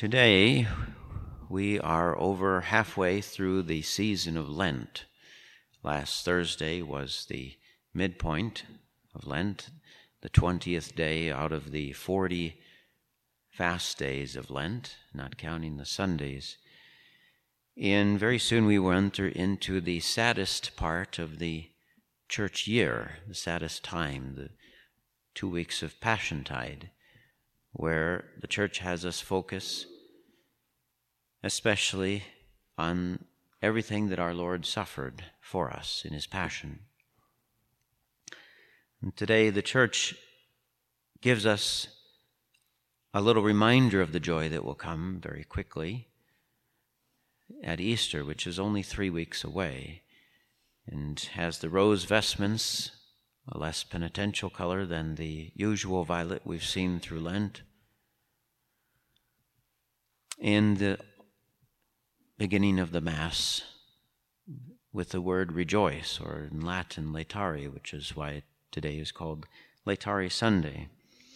Today, we are over halfway through the season of Lent. Last Thursday was the midpoint of Lent, the 20th day out of the 40 fast days of Lent, not counting the Sundays. And very soon we will enter into the saddest part of the church year, the saddest time, the 2 weeks of Passiontide, where the church has us focus especially on everything that our Lord suffered for us in his passion. And today the church gives us a little reminder of the joy that will come very quickly at Easter, which is only 3 weeks away, and has the rose vestments, a less penitential color than the usual violet we've seen through Lent, and the beginning of the Mass with the word rejoice, or in Latin laetare, which is why today is called Laetare Sunday.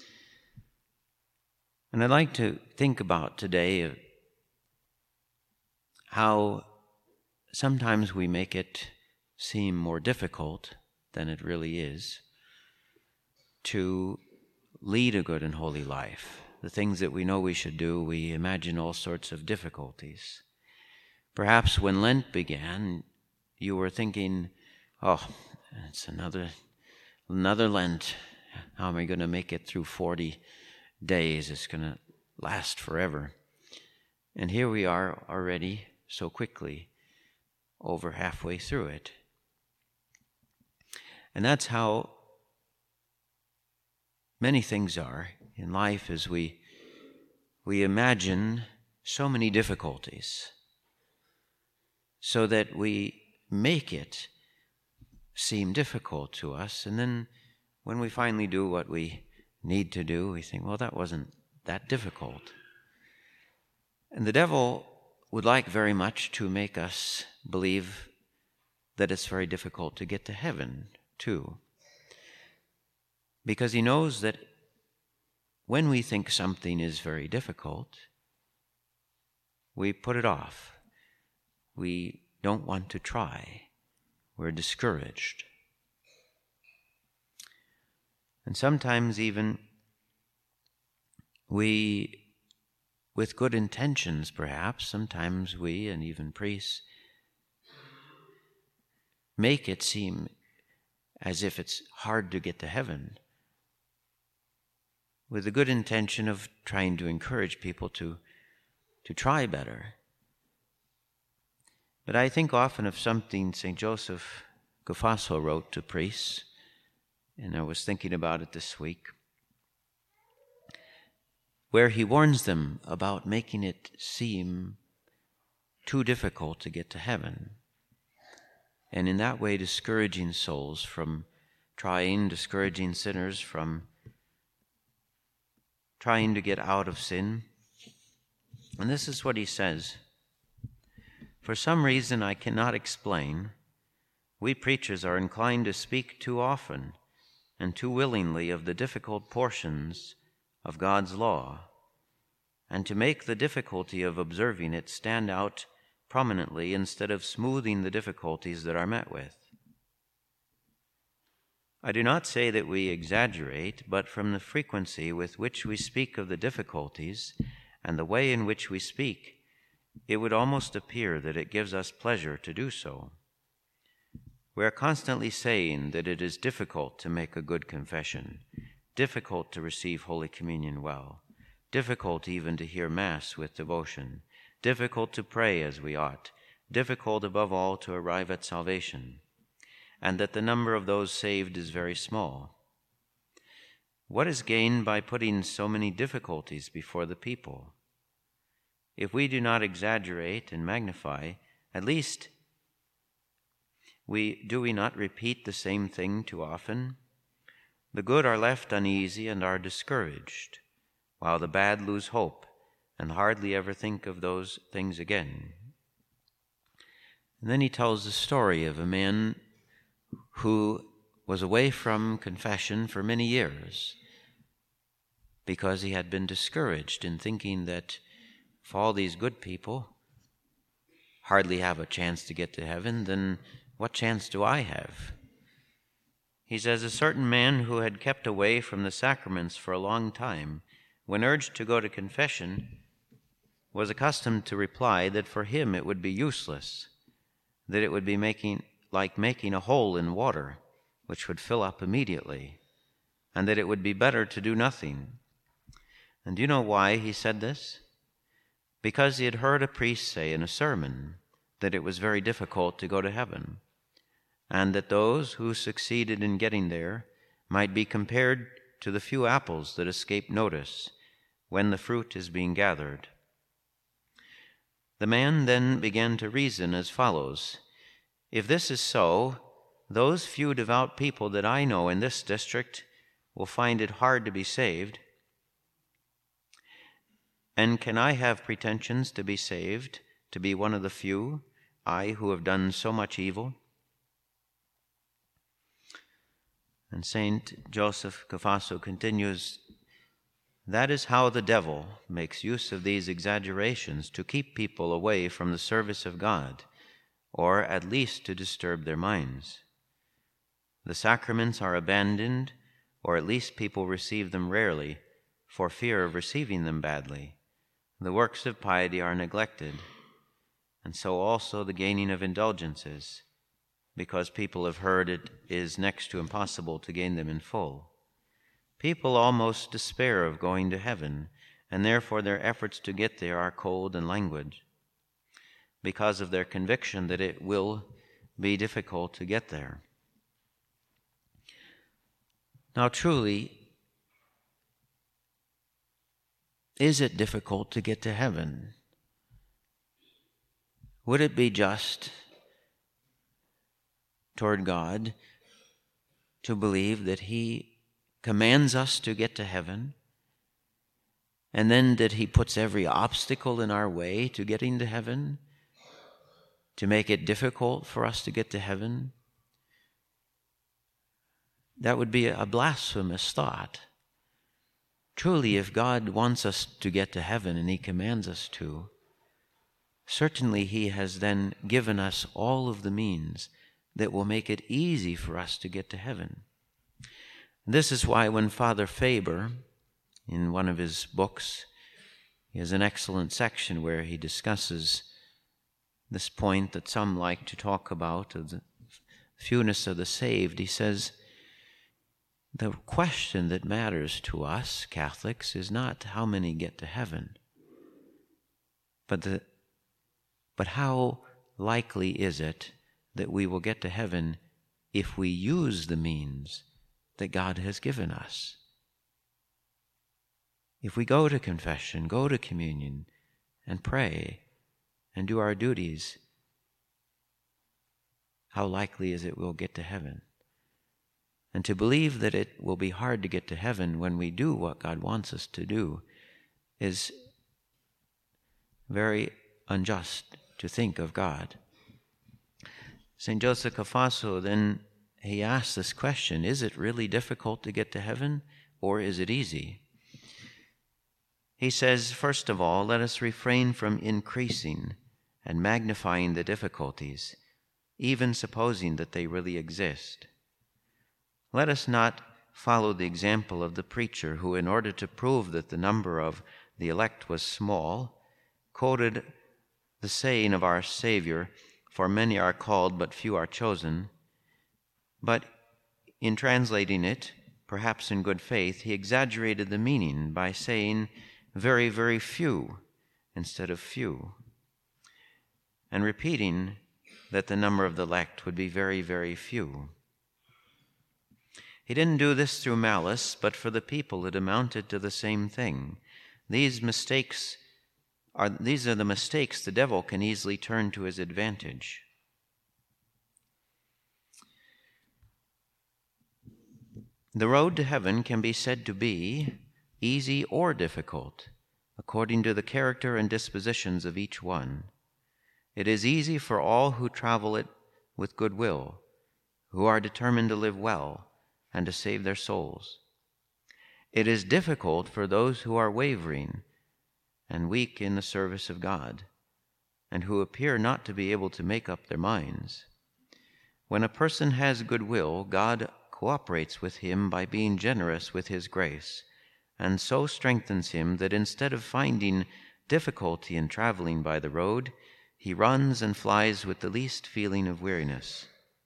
And I'd like to think about today how sometimes we make it seem more difficult than it really is to lead a good and holy life. The things that we know we should do, we imagine all sorts of difficulties. Perhaps when Lent began, you were thinking, oh, it's another Lent. How am I going to make it through 40 days? It's going to last forever. And here we are already so quickly, over halfway through it. And that's how many things are in life, as we imagine so many difficulties so that we make it seem difficult to us. And then when we finally do what we need to do, we think, well, that wasn't that difficult. And the devil would like very much to make us believe that it's very difficult to get to heaven, too. Because he knows that when we think something is very difficult, we put it off. We don't want to try. We're discouraged. And sometimes even we, with good intentions perhaps, sometimes we, and even priests, make it seem as if it's hard to get to heaven, with the good intention of trying to encourage people to try better. But I think often of something St. Joseph Gofaso wrote to priests, and I was thinking about it this week, where he warns them about making it seem too difficult to get to heaven, and in that way discouraging souls from trying, discouraging sinners from trying to get out of sin. And this is what he says: for some reason I cannot explain, we preachers are inclined to speak too often and too willingly of the difficult portions of God's law, and to make the difficulty of observing it stand out prominently instead of smoothing the difficulties that are met with. I do not say that we exaggerate, but from the frequency with which we speak of the difficulties and the way in which we speak, it would almost appear that it gives us pleasure to do so. We are constantly saying that it is difficult to make a good confession, difficult to receive Holy Communion well, difficult even to hear Mass with devotion, difficult to pray as we ought, difficult above all to arrive at salvation, and that the number of those saved is very small. What is gained by putting so many difficulties before the people? If we do not exaggerate and magnify, at least do we not repeat the same thing too often? The good are left uneasy and are discouraged, while the bad lose hope and hardly ever think of those things again. And then he tells the story of a man who was away from confession for many years because he had been discouraged in thinking that If all these good people hardly have a chance to get to heaven, then what chance do I have? He says, a certain man who had kept away from the sacraments for a long time, when urged to go to confession, was accustomed to reply that for him it would be useless, that it would be like making a hole in water, which would fill up immediately, and that it would be better to do nothing. And do you know why he said this? Because he had heard a priest say in a sermon that it was very difficult to go to heaven, and that those who succeeded in getting there might be compared to the few apples that escape notice when the fruit is being gathered. The man then began to reason as follows: if this is so, those few devout people that I know in this district will find it hard to be saved. And can I have pretensions to be saved, to be one of the few, I who have done so much evil? And Saint Joseph Cafasso continues, that is how the devil makes use of these exaggerations to keep people away from the service of God, or at least to disturb their minds. The sacraments are abandoned, or at least people receive them rarely, for fear of receiving them badly. The works of piety are neglected, and so also the gaining of indulgences, because people have heard it is next to impossible to gain them in full. People almost despair of going to heaven, and therefore their efforts to get there are cold and languid, because of their conviction that it will be difficult to get there. Now, truly, is it difficult to get to heaven? Would it be just toward God to believe that He commands us to get to heaven, and then that He puts every obstacle in our way to getting to heaven, to make it difficult for us to get to heaven? That would be a blasphemous thought. Truly, if God wants us to get to heaven and He commands us to, certainly He has then given us all of the means that will make it easy for us to get to heaven. This is why when Father Faber, in one of his books, he has an excellent section where he discusses this point that some like to talk about, of the fewness of the saved. He says, the question that matters to us Catholics is not how many get to heaven, but how likely is it that we will get to heaven if we use the means that God has given us. If we go to confession, go to communion, and pray, and do our duties, how likely is it we'll get to heaven? And to believe that it will be hard to get to heaven when we do what God wants us to do is very unjust to think of God. St. Joseph Cafasso, then, he asks this question, is it really difficult to get to heaven, or is it easy? He says, first of all, let us refrain from increasing and magnifying the difficulties, even supposing that they really exist. Let us not follow the example of the preacher who, in order to prove that the number of the elect was small, quoted the saying of our Savior, "For many are called, but few are chosen." But in translating it, perhaps in good faith, he exaggerated the meaning by saying very, very few instead of few, and repeating that the number of the elect would be very, very few. He didn't do this through malice, but for the people it amounted to the same thing. These are the mistakes the devil can easily turn to his advantage. The road to heaven can be said to be easy or difficult, according to the character and dispositions of each one. It is easy for all who travel it with good will, who are determined to live well and to save their souls. It is difficult for those who are wavering and weak in the service of God, and who appear not to be able to make up their minds. When a person has good will, God cooperates with him by being generous with his grace, and so strengthens him that instead of finding difficulty in traveling by the road, he runs and flies with the least feeling of weariness.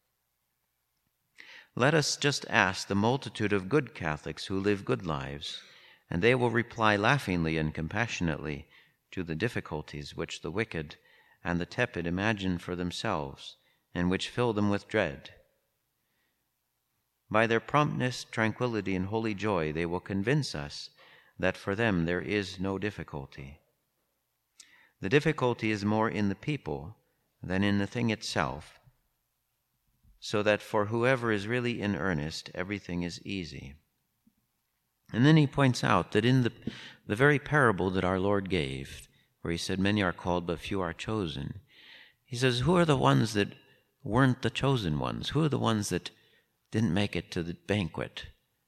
Let us just ask the multitude of good Catholics who live good lives, and they will reply laughingly and compassionately to the difficulties which the wicked and the tepid imagine for themselves, and which fill them with dread. By their promptness, tranquility, and holy joy, they will convince us that for them there is no difficulty. The difficulty is more in the people than in the thing itself, so that for whoever is really in earnest, everything is easy. And then he points out that in the very parable that our Lord gave, where he said, "Many are called, but few are chosen," he says, who are the ones that weren't the chosen ones? Who are the ones that didn't make it to the banquet?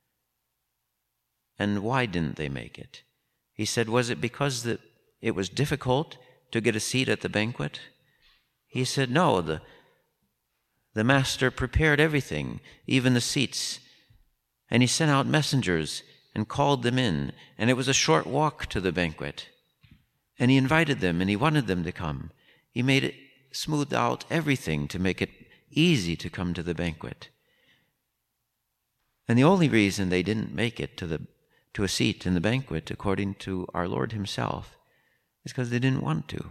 And why didn't they make it? He said, was it because that it was difficult to get a seat at the banquet? He said, no, the master prepared everything, even the seats, and he sent out messengers and called them in, and it was a short walk to the banquet. And he invited them, and he wanted them to come. He made it, smoothed out everything to make it easy to come to the banquet. And the only reason they didn't make it to a seat in the banquet, according to our Lord himself, is because they didn't want to.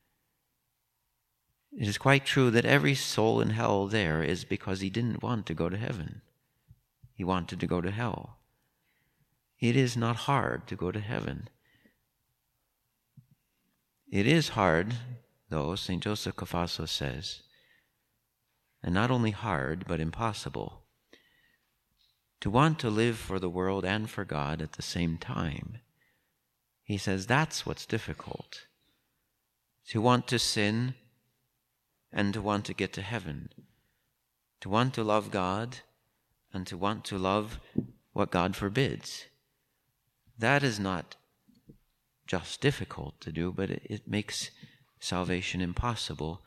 It is quite true that every soul in hell there is because he didn't want to go to heaven. He wanted to go to hell. It is not hard to go to heaven. It is hard, though, St. Joseph Cafasso says, and not only hard, but impossible, to want to live for the world and for God at the same time. He says that's what's difficult. To want to sin and to want to get to heaven. To want to love God and to want to love what God forbids. That is not just difficult to do, but it makes salvation impossible.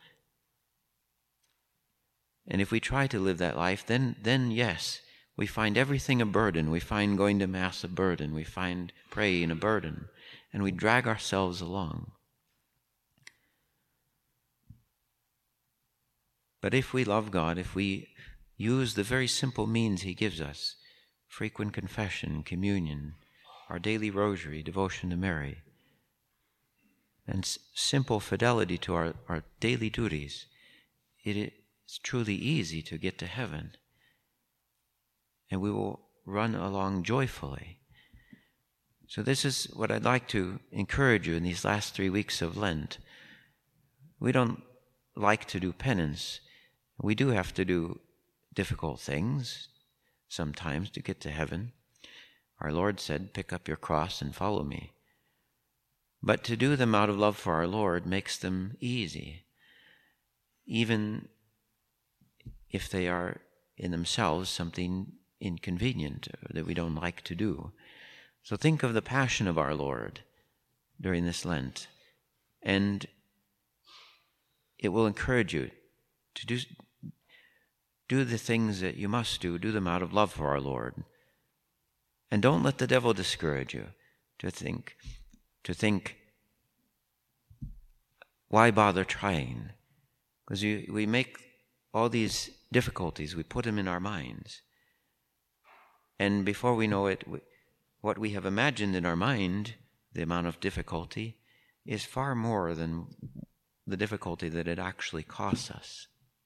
And if we try to live that life, then yes, we find everything a burden. We find going to Mass a burden. We find praying a burden. And we drag ourselves along. But if we love God, if we use the very simple means he gives us, frequent confession, communion, our daily rosary, devotion to Mary, and simple fidelity to our daily duties, it is truly easy to get to heaven. And we will run along joyfully. So this is what I'd like to encourage you in these last 3 weeks of Lent. We don't like to do penance. We do have to do difficult things sometimes to get to heaven. Our Lord said, "Pick up your cross and follow me." But to do them out of love for our Lord makes them easy, even if they are in themselves something inconvenient that we don't like to do. So think of the passion of our Lord during this Lent, and it will encourage you to do the things that you must do them out of love for our Lord. And don't let the devil discourage you to think, why bother trying? Because we make all these difficulties, we put them in our minds. And before we know it, what we have imagined in our mind, the amount of difficulty, is far more than the difficulty that it actually costs us.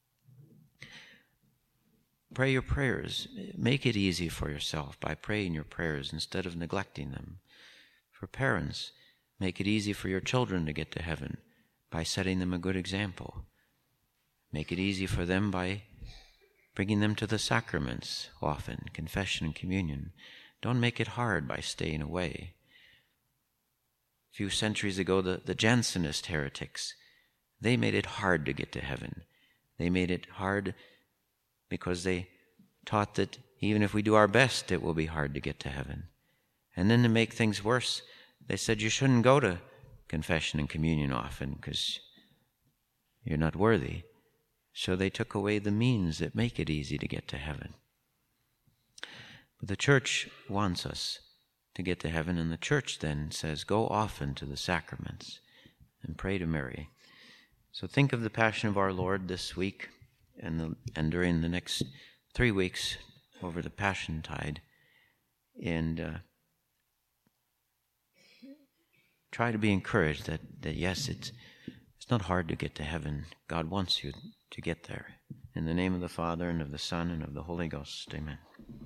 Pray your prayers. Make it easy for yourself by praying your prayers instead of neglecting them. For parents, make it easy for your children to get to heaven by setting them a good example. Make it easy for them by bringing them to the sacraments often, confession and communion. Don't make it hard by staying away. A few centuries ago, the Jansenist heretics, they made it hard to get to heaven. They made it hard because they taught that even if we do our best, it will be hard to get to heaven. And then to make things worse, they said you shouldn't go to confession and communion often because you're not worthy. So they took away the means that make it easy to get to heaven. But the church wants us to get to heaven, and the church then says, go often to the sacraments and pray to Mary. So think of the Passion of our Lord this week and during the next 3 weeks over the Passion Tide, and try to be encouraged that yes, it's not hard to get to heaven. God wants you to get there. In the name of the Father, and of the Son, and of the Holy Ghost. Amen.